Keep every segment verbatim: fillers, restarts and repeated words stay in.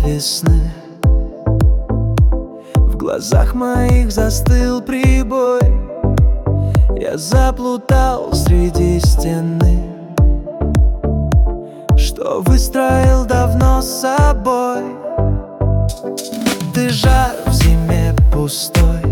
весны. В глазах моих застыл прибой. Я заплутал среди стены, что выстроил давно с собой. Ты жар в зиме пустой,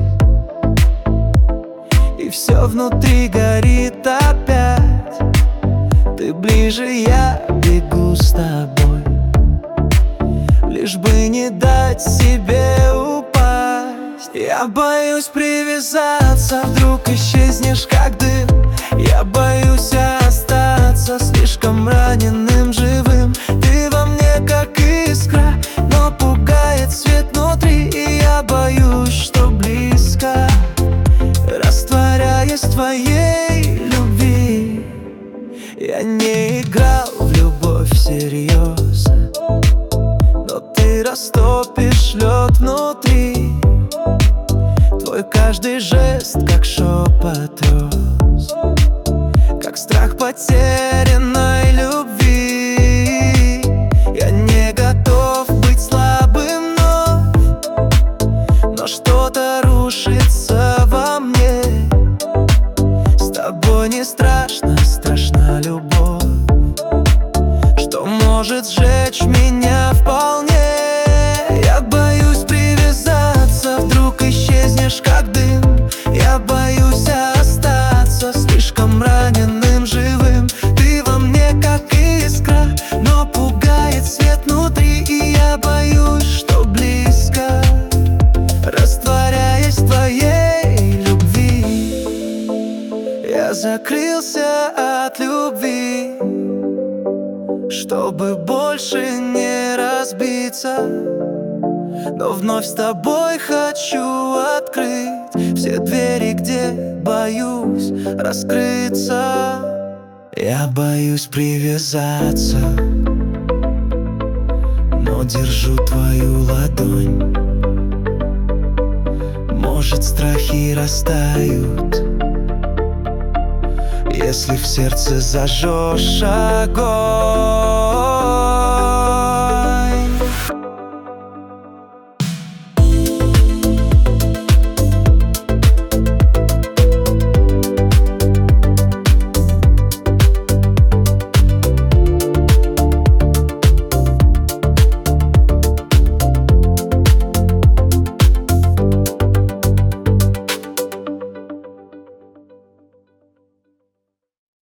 и все внутри горит опять. Ты ближе, я бегу с тобой, лишь бы не дать себе упасть. Я боюсь привязаться, вдруг исчезнешь как дым. Я боюсь остаться слишком раненым живым. Ты во мне как искра, но пугает свет внутри. И я боюсь, что близко, растворяясь в твоей любви. Я не играл в любовь всерьез, но ты растопишь лед внутри. Твой каждый жест, как шепот роз, как страх потерянной любви. Я не готов быть слабым вновь, но что-то рушится во мне. С тобой не страшно, страшна любовь, что может сжечь меня вполне. Я боюсь привязаться, вдруг исчезнешь как дым. Я боюсь остаться слишком раненым живым. Ты во мне как искра, но пугает свет внутри. И я боюсь, что близко, растворяясь в твоей любви. Я закрылся от любви, чтобы больше не разбиться. Но вновь с тобой хочу открыть все двери, где боюсь раскрыться. Я боюсь привязаться, но держу твою ладонь. Может, страхи растают, если в сердце зажжешь огонь.